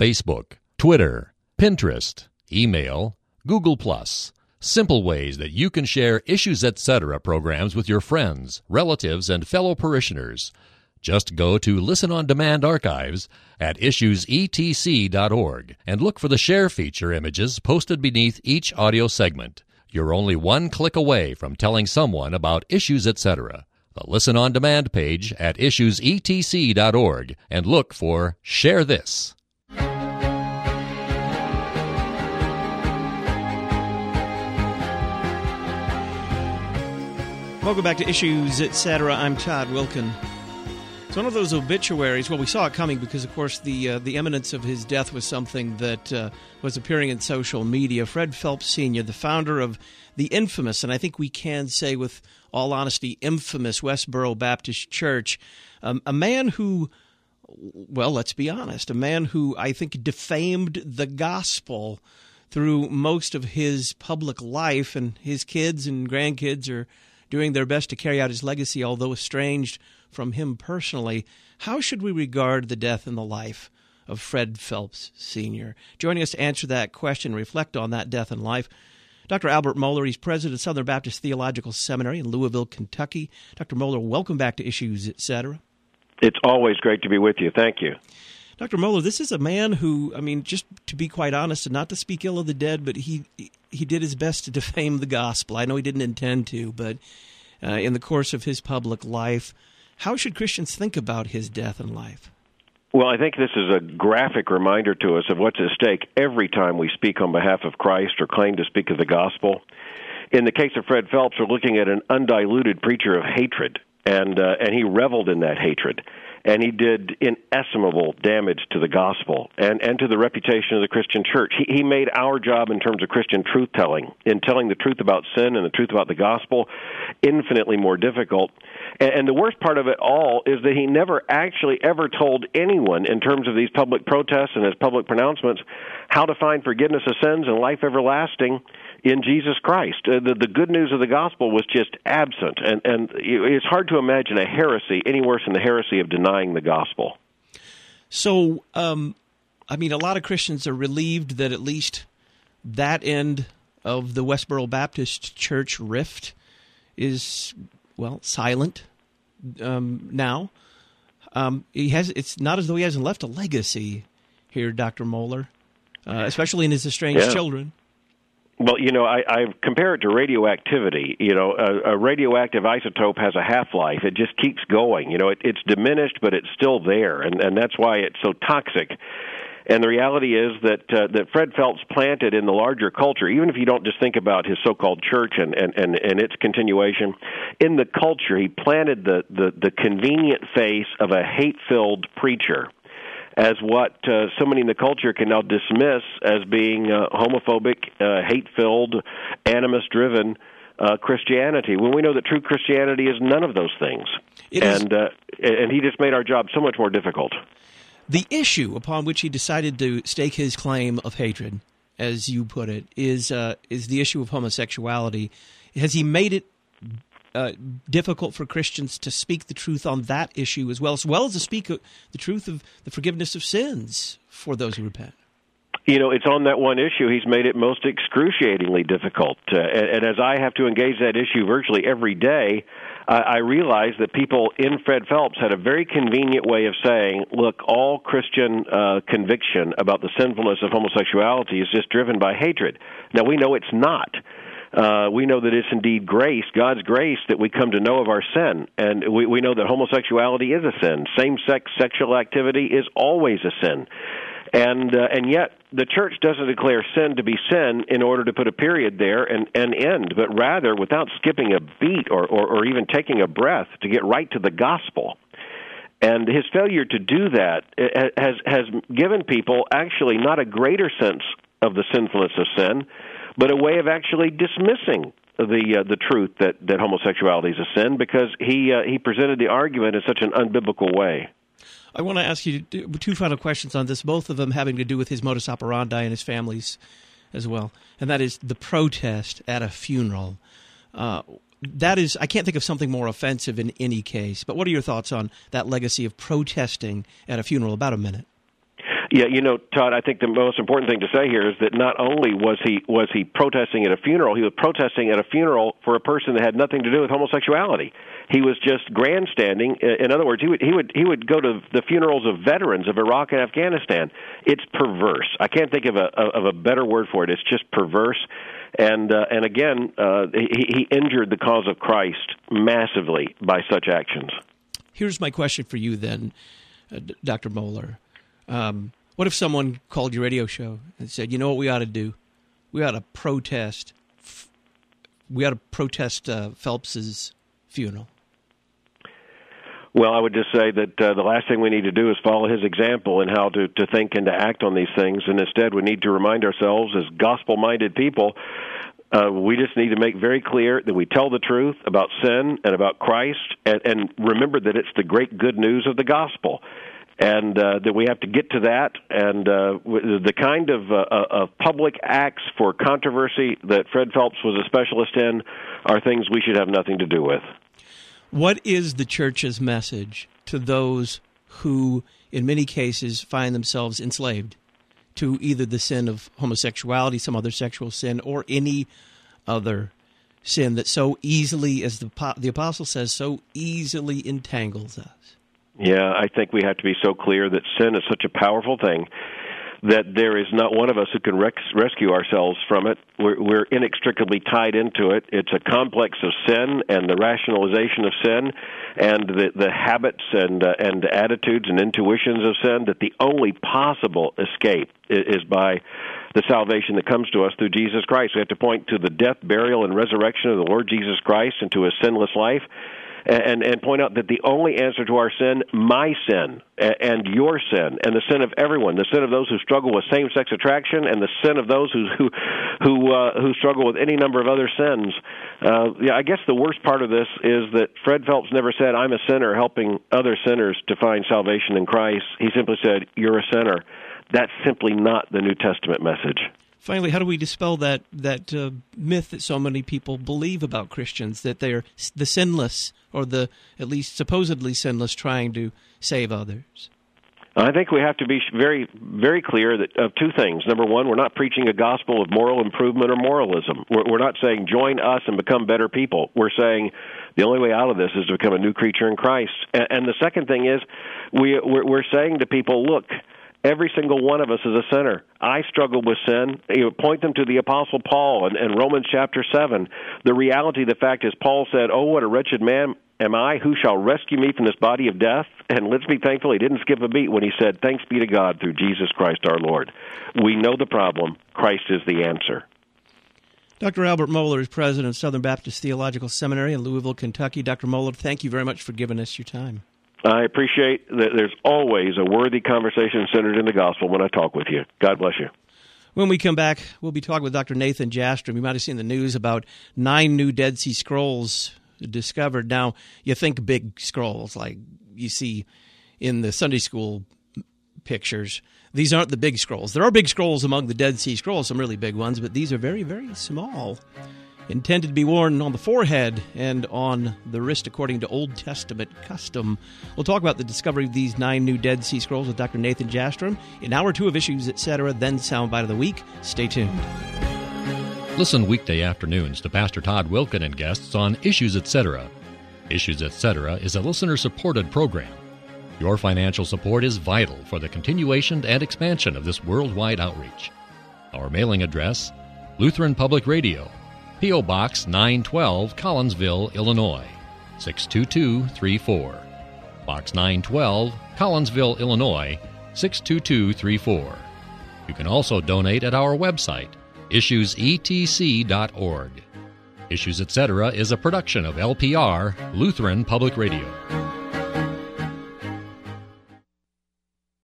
Facebook, Twitter, Pinterest, email, Google+. Simple ways that you can share Issues Etc. programs with your friends, relatives, and fellow parishioners. Just go to Listen on Demand archives at issuesetc.org and look for the share feature images posted beneath each audio segment. You're only one click away from telling someone about Issues Etc. The Listen on Demand page at issuesetc.org and look for Share This. Welcome back to Issues Etc. I'm Todd Wilkin. It's one of those obituaries. Well, we saw it coming because, of course, the imminence of his death was something that was appearing in social media. Fred Phelps Sr., the founder of the infamous, and I think we can say with all honesty, infamous Westboro Baptist Church, a man who, well, let's be honest, a man who I think defamed the gospel through most of his public life, and his kids and grandkids are doing their best to carry out his legacy, although estranged from him personally. How should we regard the death and the life of Fred Phelps Sr.? Joining us to answer that question, reflect on that death and life, Dr. Albert Mohler. He's president of Southern Baptist Theological Seminary in Louisville, Kentucky. Dr. Mohler, welcome back to Issues Etc. It's always great to be with you. Thank you. Dr. Mohler, this is a man who, I mean, just to be quite honest, and not to speak ill of the dead, but he did his best to defame the gospel. I know he didn't intend to, but in the course of his public life, how should Christians think about his death and life? Well, I think this is a graphic reminder to us of what's at stake every time we speak on behalf of Christ or claim to speak of the gospel. In the case of Fred Phelps, we're looking at an undiluted preacher of hatred, and he reveled in that hatred. And he did inestimable damage to the gospel and to the reputation of the Christian church. He made our job in terms of Christian truth-telling, in telling the truth about sin and the truth about the gospel, infinitely more difficult. And the worst part of it all is that he never actually ever told anyone, in terms of these public protests and his public pronouncements, how to find forgiveness of sins and life everlasting in Jesus Christ. The good news of the gospel was just absent, and it's hard to imagine a heresy any worse than the heresy of denying the gospel. So, I mean, a lot of Christians are relieved that at least that end of the Westboro Baptist Church rift is, well, silent now. It's not as though he hasn't left a legacy here, Dr. Mohler, especially in his estranged children. Well, I compare it to radioactivity. A radioactive isotope has a half-life. It just keeps going. It's diminished, but it's still there, and that's why it's so toxic. And the reality is that Fred Phelps planted in the larger culture, even if you don't just think about his so-called church and its continuation, in the culture, he planted the convenient face of a hate-filled preacher as what so many in the culture can now dismiss as being homophobic, hate-filled, animus-driven Christianity, when we know that true Christianity is none of those things. And he just made our job so much more difficult. The issue upon which he decided to stake his claim of hatred, as you put it, is the issue of homosexuality. Has he made it difficult for Christians to speak the truth on that issue as well as to speak the truth of the forgiveness of sins for those who repent? It's on that one issue he's made it most excruciatingly difficult. And as I have to engage that issue virtually every day, I realize that people in Fred Phelps had a very convenient way of saying, look, all Christian conviction about the sinfulness of homosexuality is just driven by hatred. Now, we know it's not. We know that it's indeed grace, God's grace, that we come to know of our sin. And we know that homosexuality is a sin. Same-sex sexual activity is always a sin. And yet the church doesn't declare sin to be sin in order to put a period there and end, but rather without skipping a beat or even taking a breath to get right to the gospel. And his failure to do that has given people actually not a greater sense of the sinfulness of sin, but a way of actually dismissing the truth that homosexuality is a sin, because he presented the argument in such an unbiblical way. I want to ask you two final questions on this, both of them having to do with his modus operandi and his family's as well, and that is the protest at a funeral. That is, I can't think of something more offensive in any case, but what are your thoughts on that legacy of protesting at a funeral? About a minute. Yeah, Todd, I think the most important thing to say here is that not only was he protesting at a funeral, he was protesting at a funeral for a person that had nothing to do with homosexuality. He was just grandstanding. In other words, he would go to the funerals of veterans of Iraq and Afghanistan. It's perverse. I can't think of a better word for it. It's just perverse. And again, he injured the cause of Christ massively by such actions. Here's my question for you then, Dr. Mohler. What if someone called your radio show and said, you know what we ought to do? We ought to protest. Phelps's funeral. Well, I would just say that the last thing we need to do is follow his example in how to think and to act on these things, and instead we need to remind ourselves as gospel-minded people, we just need to make very clear that we tell the truth about sin and about Christ, and remember that it's the great good news of the gospel. And that we have to get to that, and the kind of public acts for controversy that Fred Phelps was a specialist in are things we should have nothing to do with. What is the church's message to those who, in many cases, find themselves enslaved to either the sin of homosexuality, some other sexual sin, or any other sin that so easily, as the apostle says, so easily entangles us? Yeah, I think we have to be so clear that sin is such a powerful thing that there is not one of us who can rescue ourselves from it. We're inextricably tied into it. It's a complex of sin and the rationalization of sin and the habits and attitudes and intuitions of sin, that the only possible escape is by the salvation that comes to us through Jesus Christ. We have to point to the death, burial, and resurrection of the Lord Jesus Christ and to his sinless life. And point out that the only answer to our sin, my sin, and your sin, and the sin of everyone, the sin of those who struggle with same-sex attraction, and the sin of those who struggle with any number of other sins. I guess the worst part of this is that Fred Phelps never said, I'm a sinner helping other sinners to find salvation in Christ. He simply said, you're a sinner. That's simply not the New Testament message. Finally, how do we dispel that myth that so many people believe about Christians, that they're the sinless, or the at least supposedly sinless, trying to save others? I think we have to be very, very clear that of two things. Number one, we're not preaching a gospel of moral improvement or moralism. We're not saying join us and become better people. We're saying the only way out of this is to become a new creature in Christ. And the second thing is we're saying to people, look, every single one of us is a sinner. I struggle with sin. Point them to the Apostle Paul and Romans chapter 7. The reality of the fact is Paul said, oh, what a wretched man am I. Who shall rescue me from this body of death? And let's be thankful he didn't skip a beat when he said, thanks be to God through Jesus Christ our Lord. We know the problem. Christ is the answer. Dr. Albert Mohler is president of Southern Baptist Theological Seminary in Louisville, Kentucky. Dr. Mohler, thank you very much for giving us your time. I appreciate that there's always a worthy conversation centered in the gospel when I talk with you. God bless you. When we come back, we'll be talking with Dr. Nathan Jastrom. You might have seen the news about 9 new Dead Sea Scrolls discovered. Now, you think big scrolls like you see in the Sunday school pictures. These aren't the big scrolls. There are big scrolls among the Dead Sea Scrolls, some really big ones, but these are very, very small, intended to be worn on the forehead and on the wrist according to Old Testament custom. We'll talk about the discovery of these 9 new Dead Sea Scrolls with Dr. Nathan Jastrom in Hour 2 of Issues, Etc., then Soundbite of the Week. Stay tuned. Listen weekday afternoons to Pastor Todd Wilken and guests on Issues, Etc. Issues, Etc. is a listener-supported program. Your financial support is vital for the continuation and expansion of this worldwide outreach. Our mailing address, Lutheran Public Radio, P.O. Box 912, Collinsville, Illinois, 62234. Box 912, Collinsville, Illinois, 62234. You can also donate at our website, issuesetc.org. Issues, Etc. is a production of LPR, Lutheran Public Radio.